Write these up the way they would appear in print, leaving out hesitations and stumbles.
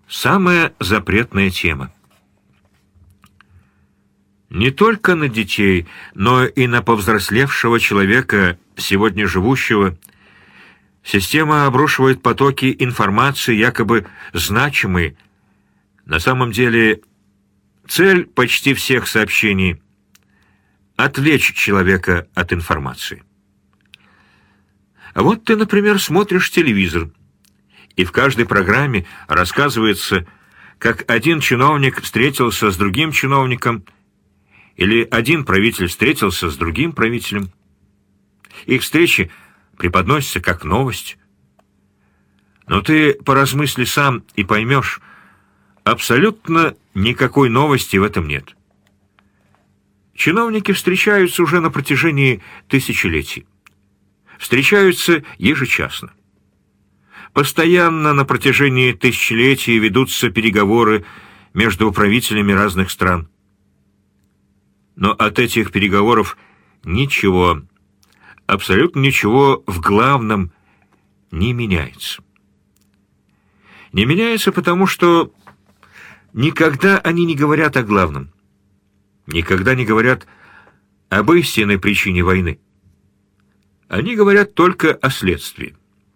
Самая запретная тема. Не только на детей, но и на повзрослевшего человека, сегодня живущего, система обрушивает потоки информации, якобы значимой. На самом деле, цель почти всех сообщений — отвлечь человека от информации. Вот ты, например, смотришь телевизор, и в каждой программе рассказывается, как один чиновник встретился с другим чиновником, или один правитель встретился с другим правителем. Их встречи преподносятся как новость. Но ты поразмысли сам и поймешь, абсолютно никакой новости в этом нет. Чиновники встречаются уже на протяжении тысячелетий. Встречаются ежечасно. Постоянно на протяжении тысячелетий ведутся переговоры между правителями разных стран. Но от этих переговоров ничего, абсолютно ничего в главном не меняется. Не меняется потому, что никогда они не говорят о главном. Никогда не говорят об истинной причине войны. Они говорят только о следствии.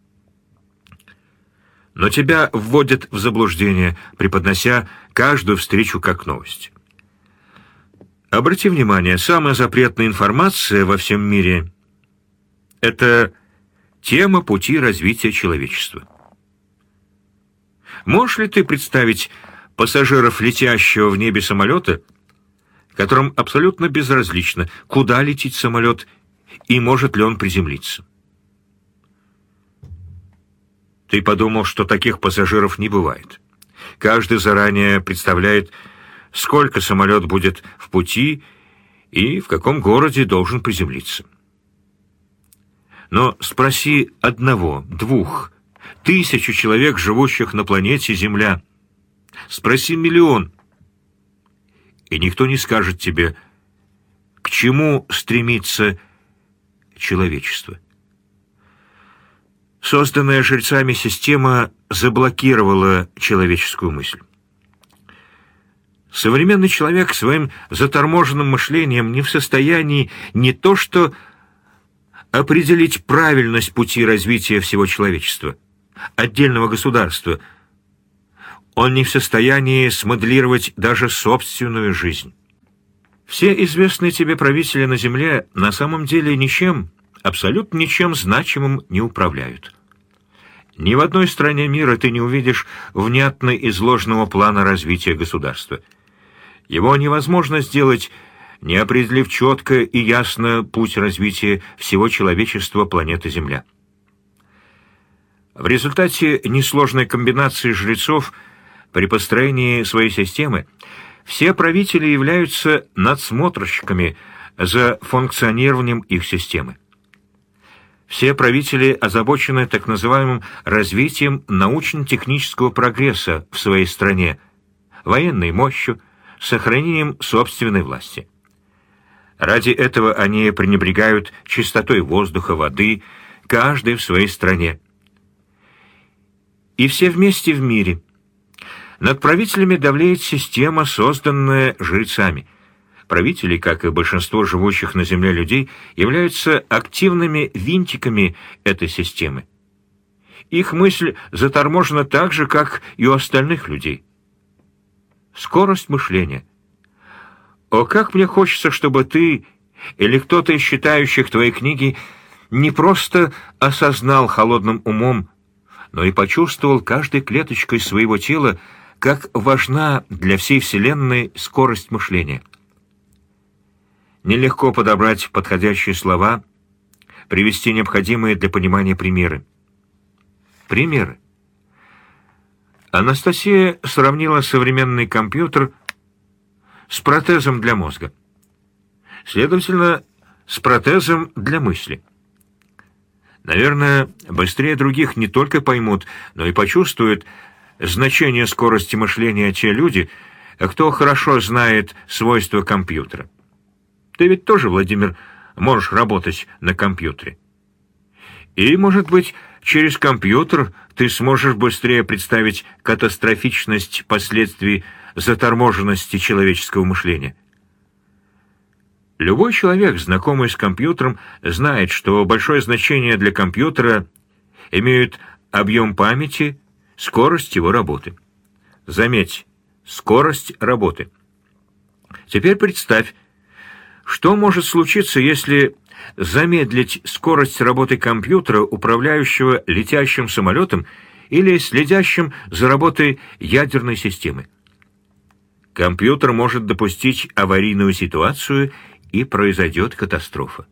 Но тебя вводят в заблуждение, преподнося каждую встречу как новость. Обрати внимание, самая запретная информация во всем мире — это тема пути развития человечества. Можешь ли ты представить пассажиров летящего в небе самолета, которым абсолютно безразлично, куда летит самолет и может ли он приземлиться? Ты подумал, что таких пассажиров не бывает. Каждый заранее представляет, сколько самолет будет в пути и в каком городе должен приземлиться. Но спроси 1, 2, 1000 человек, живущих на планете Земля. Спроси 1 миллион. И никто не скажет тебе, к чему стремится человечество. Созданная жрецами система заблокировала человеческую мысль. Современный человек своим заторможенным мышлением не в состоянии не то что определить правильность пути развития всего человечества, отдельного государства, он не в состоянии смоделировать даже собственную жизнь. Все известные тебе правители на Земле на самом деле ничем, абсолютно ничем значимым не управляют. Ни в одной стране мира ты не увидишь внятно изложенного плана развития государства. Его невозможно сделать, не определив четко и ясно путь развития всего человечества планеты Земля. В результате несложной комбинации жрецов при построении своей системы все правители являются надсмотрщиками за функционированием их системы. Все правители озабочены так называемым развитием научно-технического прогресса в своей стране, военной мощью, сохранением собственной власти. Ради этого они пренебрегают чистотой воздуха, воды, каждый в своей стране. И все вместе в мире. Над правителями давлеет система, созданная жрецами. Правители, как и большинство живущих на Земле людей, являются активными винтиками этой системы. Их мысль заторможена так же, как и у остальных людей. Скорость мышления. О, как мне хочется, чтобы ты или кто-то из читающих твои книги не просто осознал холодным умом, но и почувствовал каждой клеточкой своего тела, как важна для всей Вселенной скорость мышления. Нелегко подобрать подходящие слова, привести необходимые для понимания примеры. Примеры. Анастасия сравнила современный компьютер с протезом для мозга. Следовательно, с протезом для мысли. Наверное, быстрее других не только поймут, но и почувствуют значение скорости мышления те люди, кто хорошо знает свойства компьютера. Ты ведь тоже, Владимир, можешь работать на компьютере. И, может быть, через компьютер ты сможешь быстрее представить катастрофичность последствий заторможенности человеческого мышления. Любой человек, знакомый с компьютером, знает, что большое значение для компьютера имеют объем памяти, скорость его работы. Заметь, скорость работы. Теперь представь, что может случиться, если замедлить скорость работы компьютера, управляющего летящим самолетом или следящим за работой ядерной системы. Компьютер может допустить аварийную ситуацию, и произойдет катастрофа.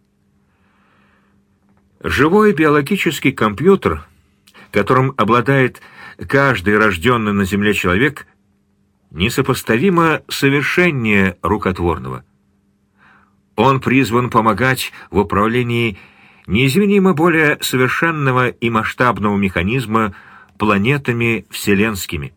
Живой биологический компьютер, которым обладает каждый рожденный на Земле человек, несопоставимо совершеннее рукотворного. Он призван помогать в управлении неизмеримо более совершенного и масштабного механизма планетами вселенскими.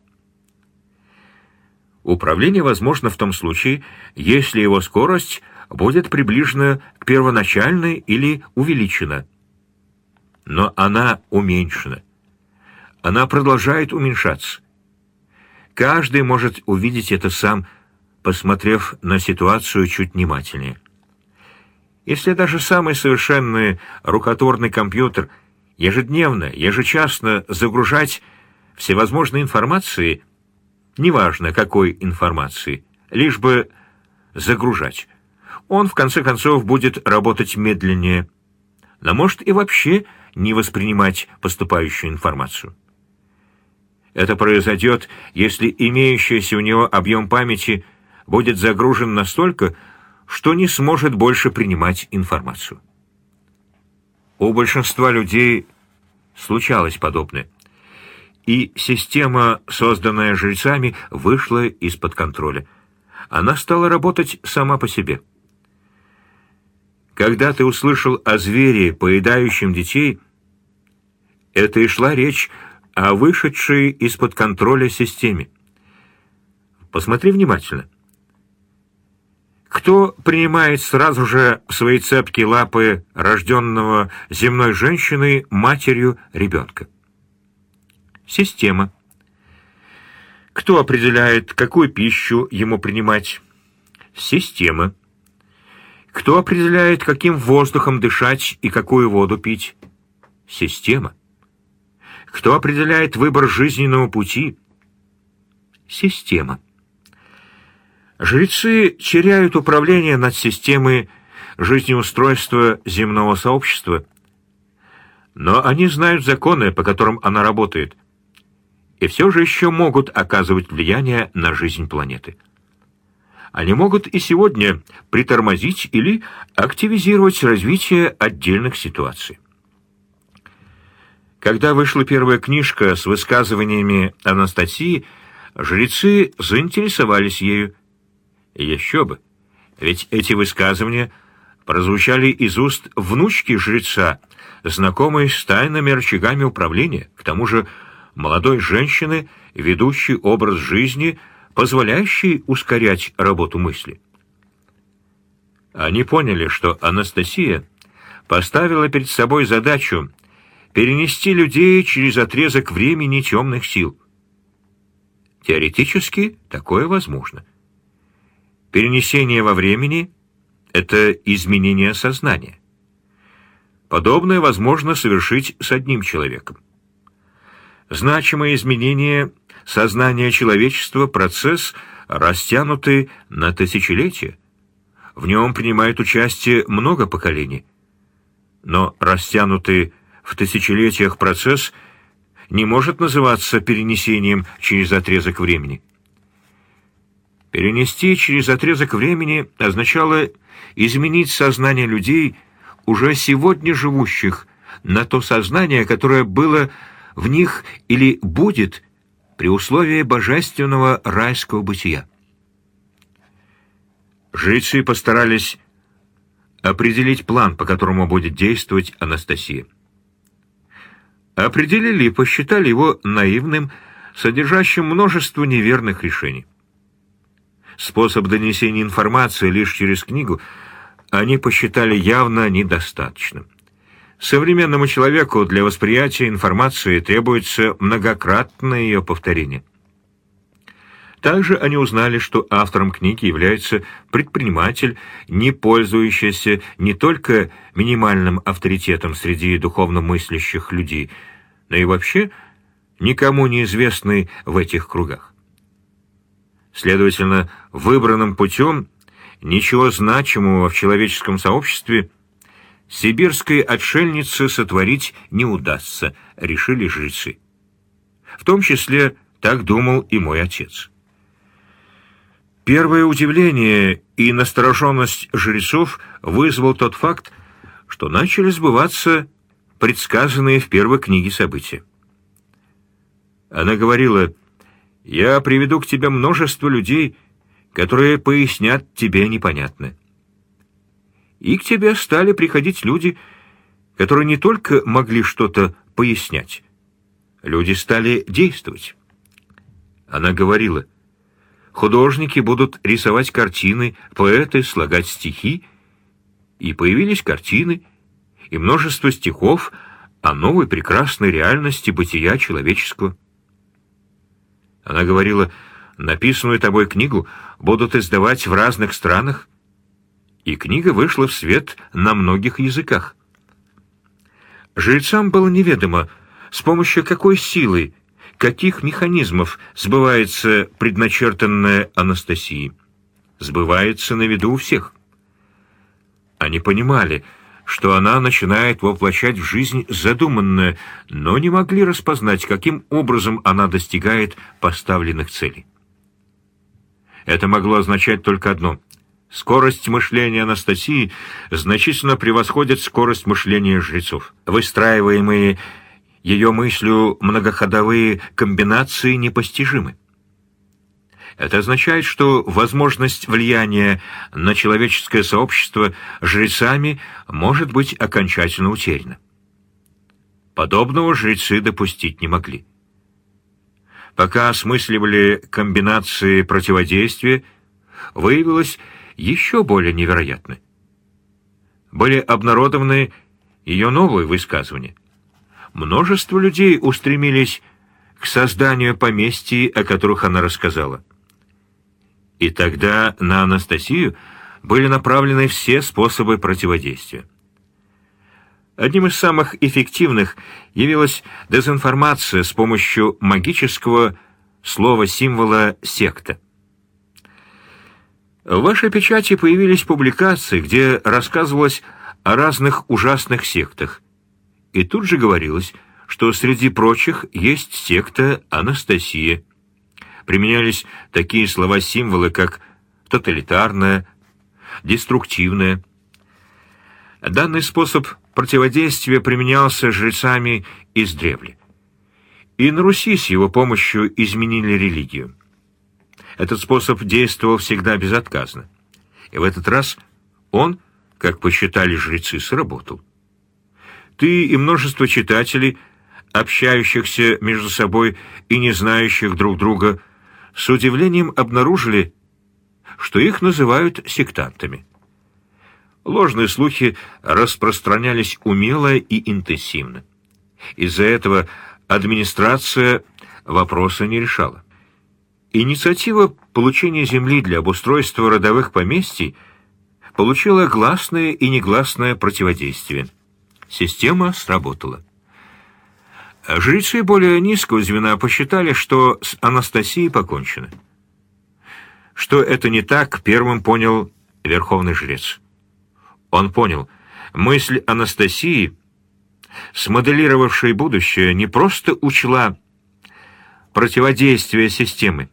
Управление возможно в том случае, если его скорость будет приближена к первоначальной или увеличена. Но она уменьшена. Она продолжает уменьшаться. Каждый может увидеть это сам, посмотрев на ситуацию чуть внимательнее. Если даже самый совершенный рукотворный компьютер ежедневно, ежечасно загружать всевозможной информации, неважно какой информации, лишь бы загружать, он в конце концов будет работать медленнее, но может и вообще не воспринимать поступающую информацию. Это произойдет, если имеющийся у него объем памяти будет загружен настолько, что не сможет больше принимать информацию. У большинства людей случалось подобное, и система, созданная жрецами, вышла из-под контроля. Она стала работать сама по себе. Когда ты услышал о звере, поедающем детей, это и шла речь о вышедшей из-под контроля системе. Посмотри внимательно. Кто принимает сразу же в свои цепкие лапы рожденного земной женщиной матерью ребенка? Система. Кто определяет, какую пищу ему принимать? Система. Кто определяет, каким воздухом дышать и какую воду пить? Система. Кто определяет выбор жизненного пути? Система. Жрецы теряют управление над системой жизнеустройства земного сообщества, но они знают законы, по которым она работает, и все же еще могут оказывать влияние на жизнь планеты. Они могут и сегодня притормозить или активизировать развитие отдельных ситуаций. Когда вышла первая книжка с высказываниями Анастасии, жрецы заинтересовались ею. И еще бы, ведь эти высказывания прозвучали из уст внучки жреца, знакомой с тайными рычагами управления, к тому же молодой женщины, ведущей образ жизни, позволяющий ускорять работу мысли. Они поняли, что Анастасия поставила перед собой задачу перенести людей через отрезок времени темных сил. Теоретически такое возможно. Перенесение во времени — это изменение сознания. Подобное возможно совершить с одним человеком. Значимое изменение сознания человечества — процесс, растянутый на тысячелетия. В нем принимает участие много поколений. Но растянутый в тысячелетиях процесс не может называться перенесением через отрезок времени. Перенести через отрезок времени означало изменить сознание людей, уже сегодня живущих, на то сознание, которое было в них или будет при условии божественного райского бытия. Жрецы постарались определить план, по которому будет действовать Анастасия. Определили и посчитали его наивным, содержащим множество неверных решений. Способ донесения информации лишь через книгу они посчитали явно недостаточным. Современному человеку для восприятия информации требуется многократное ее повторение. Также они узнали, что автором книги является предприниматель, не пользующийся не только минимальным авторитетом среди духовно мыслящих людей, но и вообще никому не известный в этих кругах. Следовательно, выбранным путем ничего значимого в человеческом сообществе сибирской отшельнице сотворить не удастся, решили жрецы. В том числе так думал и мой отец. Первое удивление и настороженность жрецов вызвал тот факт, что начали сбываться предсказанные в первой книге события. Она говорила: «Я приведу к тебе множество людей, которые пояснят тебе непонятное». И к тебе стали приходить люди, которые не только могли что-то пояснять. Люди стали действовать. Она говорила: художники будут рисовать картины, поэты слагать стихи, и появились картины и множество стихов о новой прекрасной реальности бытия человеческого. Она говорила: написанную тобой книгу будут издавать в разных странах, и книга вышла в свет на многих языках. Жрецам было неведомо, с помощью какой силы, каких механизмов сбывается предначертанное Анастасией. Сбывается на виду у всех. Они понимали, что она начинает воплощать в жизнь задуманное, но не могли распознать, каким образом она достигает поставленных целей. Это могло означать только одно: скорость мышления Анастасии значительно превосходит скорость мышления жрецов. Выстраиваемые ее мыслью многоходовые комбинации непостижимы. Это означает, что возможность влияния на человеческое сообщество жрецами может быть окончательно утеряна. Подобного жрецы допустить не могли. Пока осмысливали комбинации противодействия, выявилось еще более невероятно. Были обнародованы ее новые высказывания. Множество людей устремились к созданию поместий, о которых она рассказала. И тогда на Анастасию были направлены все способы противодействия. Одним из самых эффективных явилась дезинформация с помощью магического слова-символа «секта». В вашей печати появились публикации, где рассказывалось о разных ужасных сектах, и тут же говорилось, что среди прочих есть секта Анастасия. Применялись такие слова-символы, как тоталитарная, деструктивная. Данный способ противодействия применялся жрецами издревле. И на Руси с его помощью изменили религию. Этот способ действовал всегда безотказно. И в этот раз он, как посчитали жрецы, сработал. Ты и множество читателей, общающихся между собой и не знающих друг друга, с удивлением обнаружили, что их называют сектантами. Ложные слухи распространялись умело и интенсивно. Из-за этого администрация вопроса не решала. Инициатива получения земли для обустройства родовых поместий получила гласное и негласное противодействие. Система сработала. Жрецы более низкого звена посчитали, что с Анастасией покончено. Что это не так, первым понял верховный жрец. Он понял, мысль Анастасии, смоделировавшей будущее, не просто учла противодействие системы,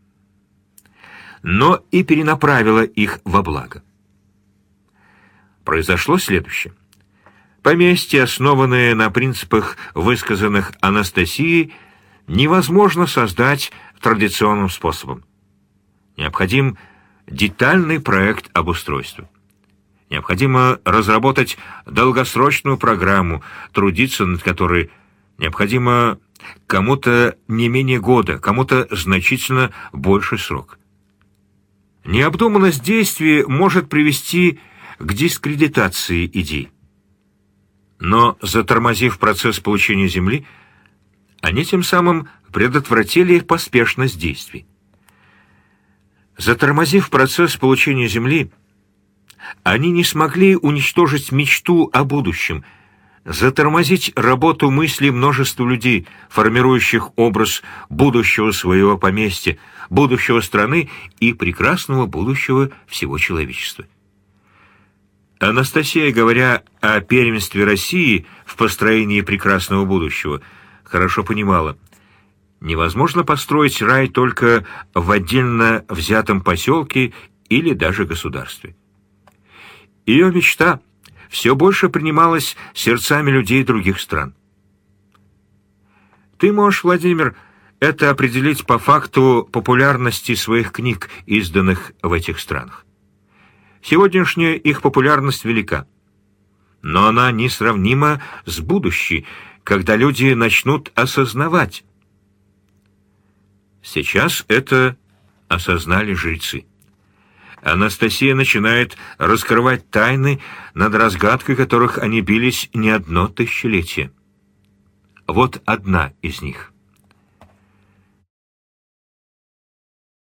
но и перенаправила их во благо. Произошло следующее. Поместья, основанные на принципах, высказанных Анастасией, невозможно создать традиционным способом. Необходим детальный проект обустройства. Необходимо разработать долгосрочную программу, трудиться над которой необходимо кому-то не менее года, кому-то значительно больший срок. Необдуманность действий может привести к дискредитации идей. Но, затормозив процесс получения Земли, они тем самым предотвратили поспешность действий. Затормозив процесс получения Земли, они не смогли уничтожить мечту о будущем, затормозить работу мыслей множества людей, формирующих образ будущего своего поместья, будущего страны и прекрасного будущего всего человечества. Анастасия, говоря о первенстве России в построении прекрасного будущего, хорошо понимала, невозможно построить рай только в отдельно взятом поселке или даже государстве. Ее мечта все больше принималась сердцами людей других стран. Ты можешь, Владимир, это определить по факту популярности своих книг, изданных в этих странах. Сегодняшняя их популярность велика, но она несравнима с будущей, когда люди начнут осознавать. Сейчас это осознали жрецы. Анастасия начинает раскрывать тайны, над разгадкой которых они бились не одно тысячелетие. Вот одна из них.